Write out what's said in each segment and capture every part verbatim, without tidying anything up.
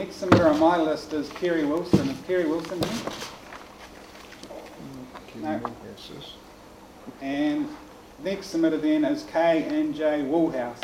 next submitter on my list is Kerry Wilson. Is Kerry Wilson here? No. And next submitter then is K and J Woolhouse.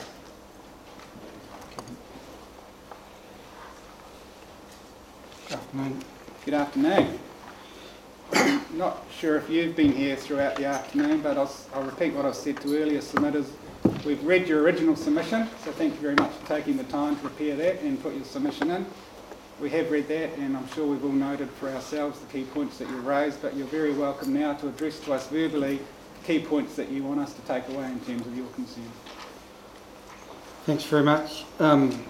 Good afternoon. Good afternoon. Not sure if you've been here throughout the afternoon, but I'll, I'll repeat what I said to earlier submitters. We've read your original submission, so thank you very much for taking the time to prepare that and put your submission in. We have read that, and I'm sure we've all noted for ourselves the key points that you've raised, but you're very welcome now to address to us verbally key points that you want us to take away in terms of your concern. Thanks very much. Um,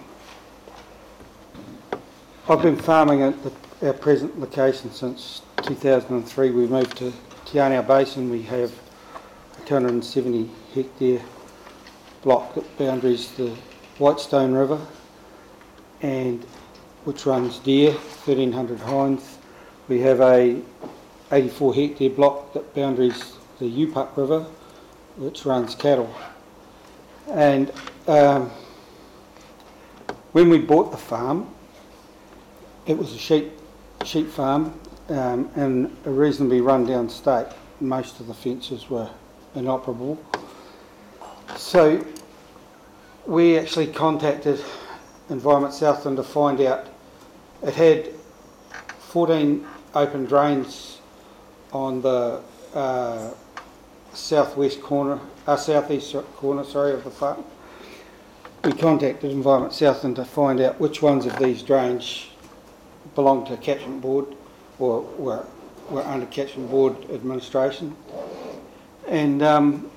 I've been farming at the, our present location since two thousand three. We moved to Te Anau Basin. We have a two hundred seventy hectare block that boundaries the Whitestone River, and which runs deer, thirteen hundred hinds. We have a eighty-four hectare block that boundaries the Upup River, which runs cattle. And um, when we bought the farm, it was a sheep sheep farm um, and a reasonably run-down state. Most of the fences were inoperable. So we actually contacted Environment Southland to find out. It had fourteen open drains on the uh, southwest corner, uh, southeast corner, sorry, of the farm. We contacted Environment Southland to find out which ones of these drains belonged to catchment board or were, were under catchment board administration. And um,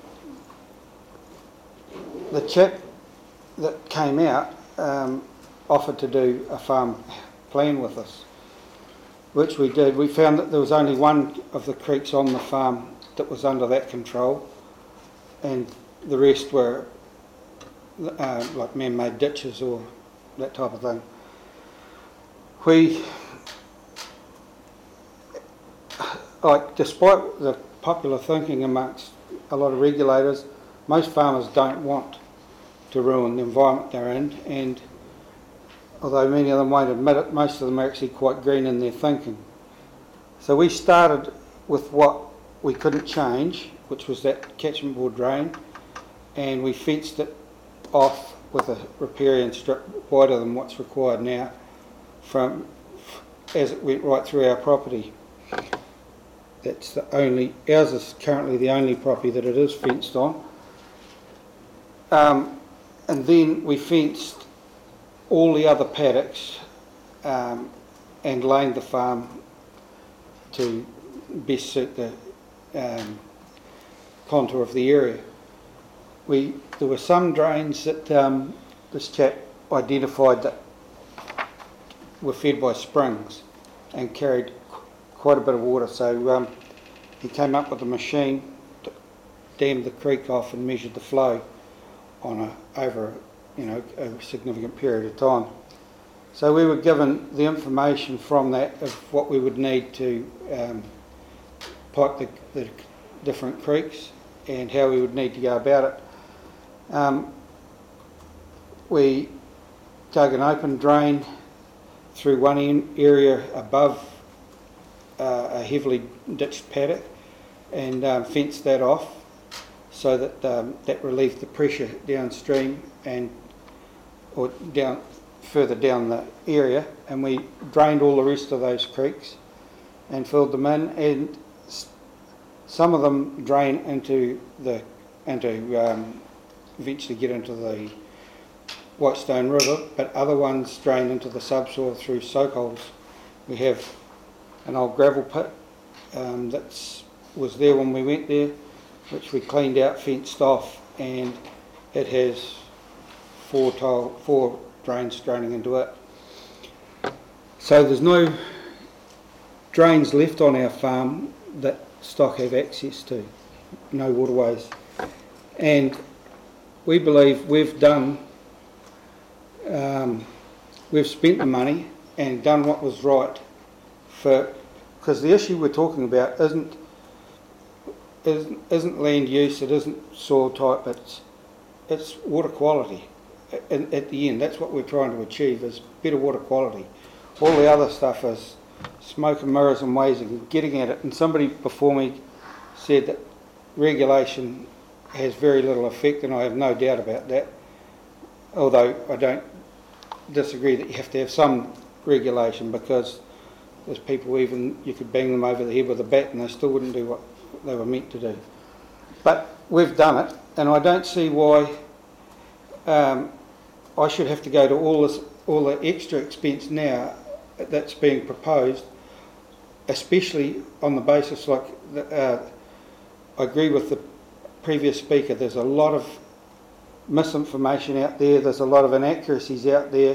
the chap that came out um, offered to do a farm plan with us, which we did. We found that there was only one of the creeks on the farm that was under that control, and the rest were uh, like man-made ditches or that type of thing. We, like, despite the popular thinking amongst a lot of regulators, most farmers don't want to ruin the environment they're in, and although many of them won't admit it, most of them are actually quite green in their thinking. So we started with what we couldn't change, which was that catchment board drain, and we fenced it off with a riparian strip wider than what's required now from as it went right through our property. That's the only, ours is currently the only property that it is fenced on. Um, and then we fenced all the other paddocks um, and laned the farm to best suit the um, contour of the area. We there were some drains that um, this chap identified that were fed by springs and carried qu- quite a bit of water. So um, he came up with a machine to dam the creek off and measured the flow on a over you know a significant period of time. So we were given the information from that of what we would need to um, pipe the, the different creeks and how we would need to go about it. Um, we dug an open drain through one en- area above uh, a heavily ditched paddock and um, fenced that off so that um, that relieved the pressure downstream and or down further down the area, and we drained all the rest of those creeks and filled them in, and s- some of them drain into the into um, eventually get into the Whitestone River, but other ones drain into the subsoil through soak holes. We have an old gravel pit um, that was there when we went there, which we cleaned out, fenced off, and it has four tile, four drains draining into it. So there's no drains left on our farm that stock have access to, no waterways. And we believe we've done, um, we've spent the money and done what was right for, because the issue we're talking about isn't, isn't, isn't land use, it isn't soil type, it's, it's water quality. And at the end, that's what we're trying to achieve, is better water quality. All the other stuff is smoke and mirrors and ways of getting at it. And somebody before me said that regulation has very little effect, and I have no doubt about that. Although I don't disagree that you have to have some regulation, because there's people, even you could bang them over the head with a bat and they still wouldn't do what they were meant to do. But we've done it, and I don't see why um, I should have to go to all this, all the extra expense now that's being proposed, especially on the basis like the, uh, I agree with the previous speaker. There's a lot of misinformation out there. There's a lot of inaccuracies out there.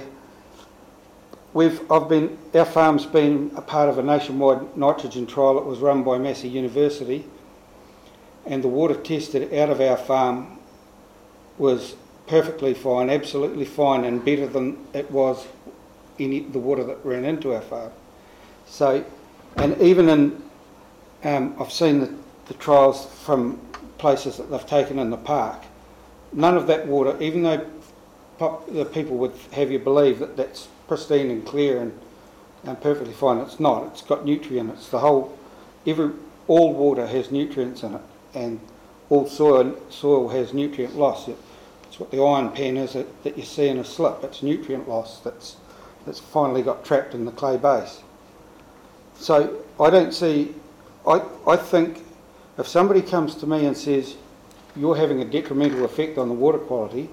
We've, I've been, our farm's been a part of a nationwide nitrogen trial that was run by Massey University, and the water tested out of our farm was perfectly fine, absolutely fine, and better than it was in the water that ran into our farm. So, and even in, um, I've seen the, the trials from places that they've taken in the park. None of that water, even though pop, the people would have you believe that that's pristine and clear and, and perfectly fine, it's not. It's got nutrients. It's the whole, every, all water has nutrients in it, and all soil soil has nutrient loss. It, it's what the iron pan is that, that you see in a slip. It's nutrient loss that's that's finally got trapped in the clay base. So I don't see, I, I think if somebody comes to me and says you're having a detrimental effect on the water quality,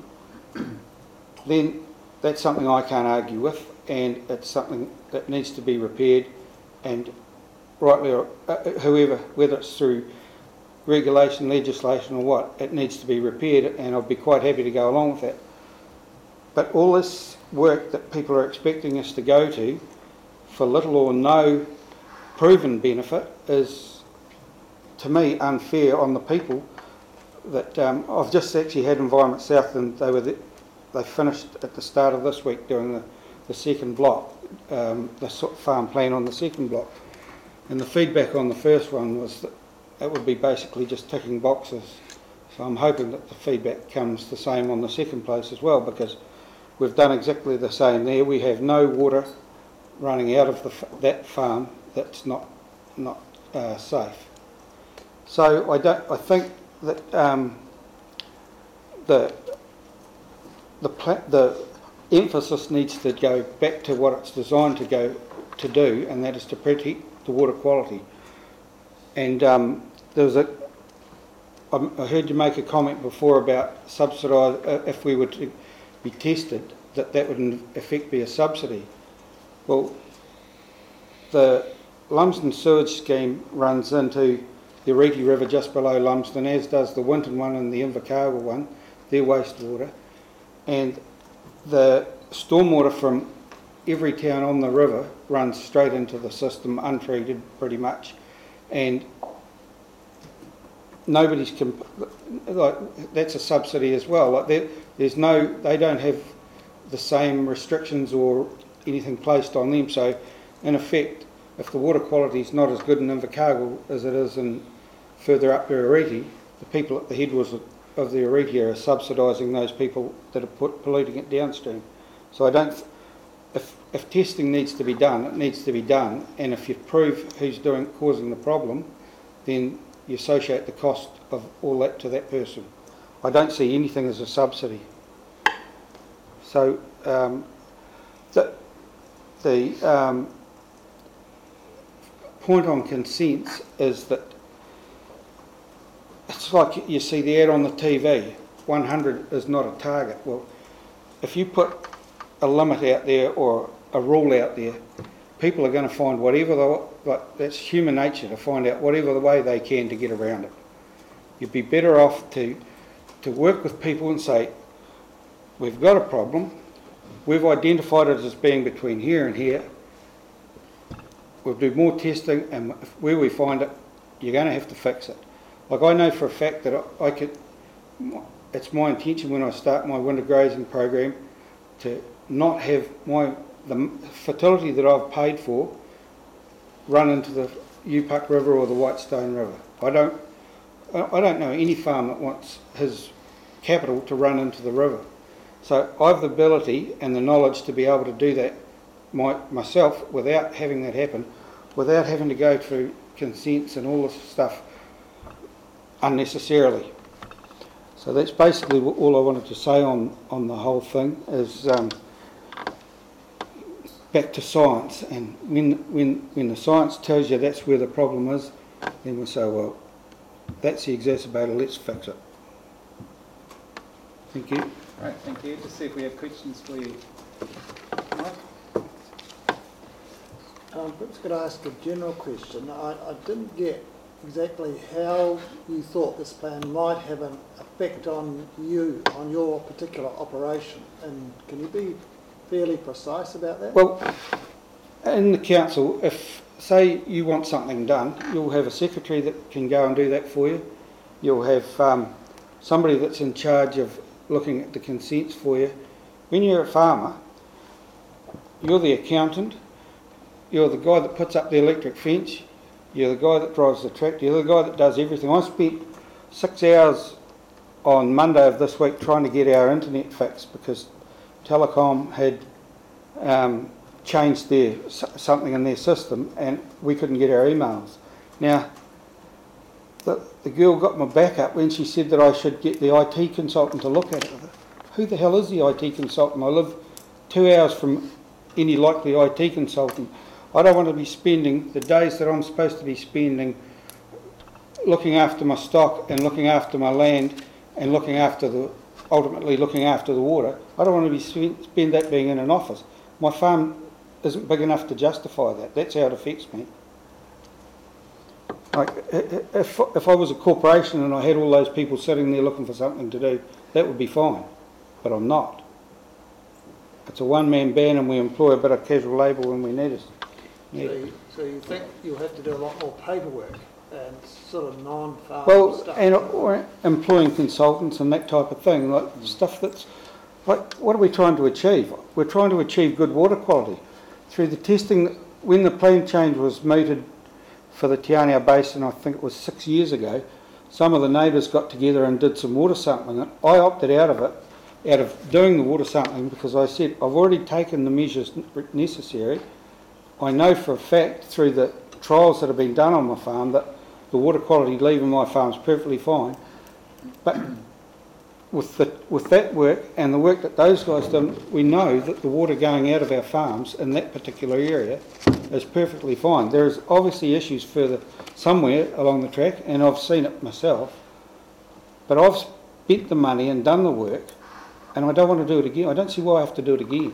then that's something I can't argue with, and it's something that needs to be repaired, and rightly or uh, whoever, whether it's through regulation, legislation or what, it needs to be repaired, and I'll be quite happy to go along with that. But all this work that people are expecting us to go to for little or no proven benefit is, to me, unfair on the people. That um, I've just actually had Environment South, and they were the, they finished at the start of this week doing the, the second block, um, the farm plan on the second block, and the feedback on the first one was that it would be basically just ticking boxes. So I'm hoping that the feedback comes the same on the second place as well, because we've done exactly the same there. We have no water running out of the, that farm that's not not uh, safe. So I don't. I think that um, the the pla- the emphasis needs to go back to what it's designed to go to do, and that is to protect the water quality. And um, there was a. I heard you make a comment before about subsidise, uh, if we were to be tested, that that would in effect be a subsidy. Well, the Lumsden sewage scheme runs into the Oriti River just below Lumsden, as does the Winton one and the Invercargill one, their wastewater. And the stormwater from every town on the river runs straight into the system, untreated pretty much. And nobody's, comp- like, that's a subsidy as well. Like there, there's no, they don't have the same restrictions or anything placed on them. So in effect, if the water quality is not as good in Invercargill as it is in further up the Oriti, the people at the headwaters of the Oriti are subsidising those people that are put, polluting it downstream. So I don't, if, if testing needs to be done, it needs to be done, and if you prove who's doing causing the problem, then you associate the cost of all that to that person. I don't see anything as a subsidy. So um, the, the um, point on consents is that it's like you see the ad on the T V, one hundred is not a target. Well, if you put a limit out there or a rule out there, people are going to find whatever, the, like that's human nature, to find out whatever the way they can to get around it. You'd be better off to to work with people and say, we've got a problem, we've identified it as being between here and here, we'll do more testing, and if, where we find it, you're going to have to fix it. Like I know for a fact that I, I could, it's my intention when I start my winter grazing program to not have my the fertility that I've paid for run into the Upuck River or the Whitestone River. I don't, I don't know any farm that wants his capital to run into the river. So I have the ability and the knowledge to be able to do that my, myself without having that happen, without having to go through consents and all this stuff unnecessarily. So that's basically all I wanted to say on, on the whole thing is um, back to science. And when, when, when the science tells you that's where the problem is, then we say, well, that's the exacerbator, let's fix it. Thank you. Right, thank you. Just see if we have questions for you. Mike? Um, perhaps could I ask a general question? I, I didn't get exactly how you thought this plan might have an effect on you, on your particular operation, and can you be fairly precise about that? Well, in the council, if, say, you want something done, you'll have a secretary that can go and do that for you. You'll have um, somebody that's in charge of looking at the consents for you. When you're a farmer, you're the accountant, you're the guy that puts up the electric fence, you're the guy that drives the tractor, you're the guy that does everything. I spent six hours on Monday of this week trying to get our internet fixed because Telecom had um, changed their something in their system and we couldn't get our emails. Now, the, the girl got my back up when she said that I should get the I T consultant to look at it. Who the hell is the I T consultant? I live two hours from any likely I T consultant. I don't want to be spending the days that I'm supposed to be spending looking after my stock and looking after my land and looking after the, ultimately looking after the water. I don't want to be spend, spend that being in an office. My farm isn't big enough to justify that. That's how it affects me. Like, if, if I was a corporation and I had all those people sitting there looking for something to do, that would be fine. But I'm not. It's a one-man band and we employ a bit of casual labour when we need it. Yeah. So, you, so you think you'll have to do a lot more paperwork and sort of non-farm well, stuff? and or employing consultants and that type of thing, like mm. stuff that's, like, what are we trying to achieve? We're trying to achieve good water quality. Through the testing, when the plan change was mooted for the Te Anau Basin, I think it was six years ago, some of the neighbours got together and did some water sampling. And I opted out of it, out of doing the water sampling, because I said, I've already taken the measures necessary. I know for a fact through the trials that have been done on my farm that the water quality leaving my farm is perfectly fine. But with the, with that work and the work that those guys done, we know that the water going out of our farms in that particular area is perfectly fine. There's obviously issues further somewhere along the track, and I've seen it myself. But I've spent the money and done the work, and I don't want to do it again. I don't see why I have to do it again.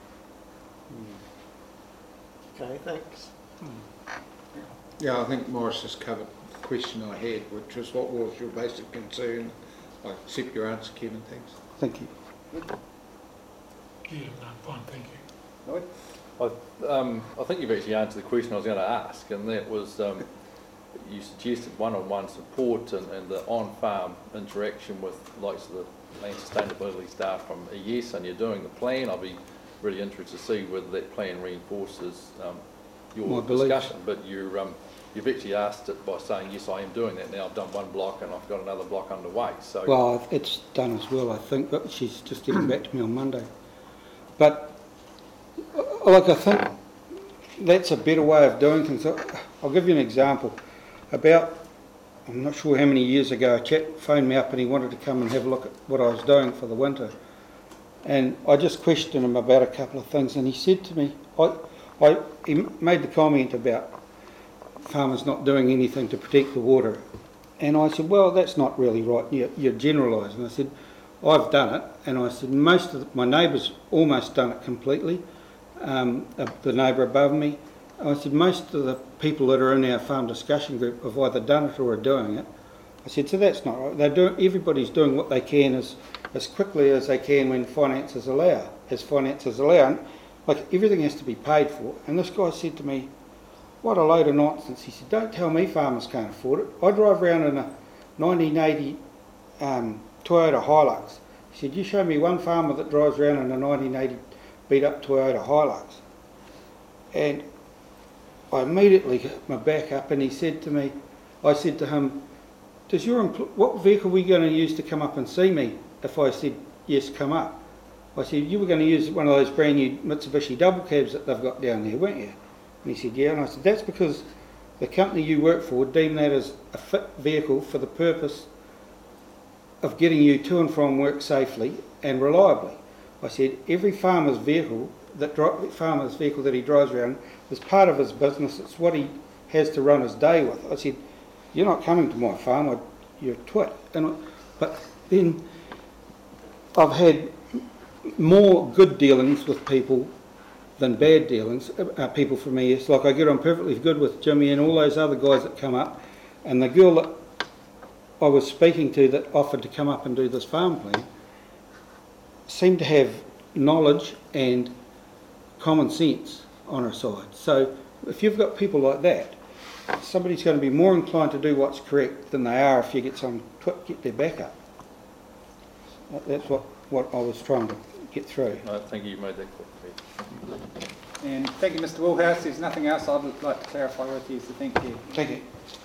Okay, thanks. Yeah, I think Morris has covered the question I had, which was what was your basic concern. I accept your answer, Kevin, thanks. Thank you. Yeah, no, fine, thank you. Lloyd? I, um, I think you've actually answered the question I was going to ask, and that was um, you suggested one-on-one support and, and the on-farm interaction with likes of the land sustainability staff from E S, and you're doing the plan. I'll be really interested to see whether that plan reinforces um, your My beliefs. discussion, but you're, um, you've actually asked it by saying, yes, I am doing that now. I've done one block and I've got another block underway. So, well, it's done as well, I think, but she's just getting back to me on Monday. But, like, I think that's a better way of doing things. I'll give you an example. About, I'm not sure how many years ago, a chap phoned me up and he wanted to come and have a look at what I was doing for the winter. And I just questioned him about a couple of things, and he said to me, I, I, he made the comment about farmers not doing anything to protect the water. And I said, well, that's not really right, you're, you're generalising. I said, I've done it, and I said, most of the, my neighbours almost done it completely, um, the neighbour above me. I said, most of the people that are in our farm discussion group have either done it or are doing it. I said, so that's not right. They're doing, everybody's doing what they can as, as quickly as they can when finances allow, as finances allow. And, like, everything has to be paid for. And this guy said to me, what a load of nonsense. He said, don't tell me farmers can't afford it. I drive around in a nineteen eighty um, Toyota Hilux. He said, you show me one farmer that drives around in a nineteen eighty beat up Toyota Hilux. And I immediately got my back up, and he said to me, I said to him, Does your empl- what vehicle are we going to use to come up and see me? If I said, yes, come up. I said, you were going to use one of those brand new Mitsubishi double cabs that they've got down there, weren't you? And he said, yeah. And I said, that's because the company you work for deemed that as a fit vehicle for the purpose of getting you to and from work safely and reliably. I said, every farmer's vehicle that dri- farmer's vehicle that he drives around is part of his business. It's what he has to run his day with. I said, you're not coming to my farm, I, you're a twit. And I, but then I've had more good dealings with people than bad dealings. Uh, people for me, it's like I get on perfectly good with Jimmy and all those other guys that come up, and the girl that I was speaking to that offered to come up and do this farm plan seemed to have knowledge and common sense on her side. So if you've got people like that, somebody's going to be more inclined to do what's correct than they are if you get some twit get their back up. That's what, what I was trying to get through. I think you made that clear. And thank you, Mr Woolhouse. There's nothing else I'd like to clarify with you, so thank you. Thank you.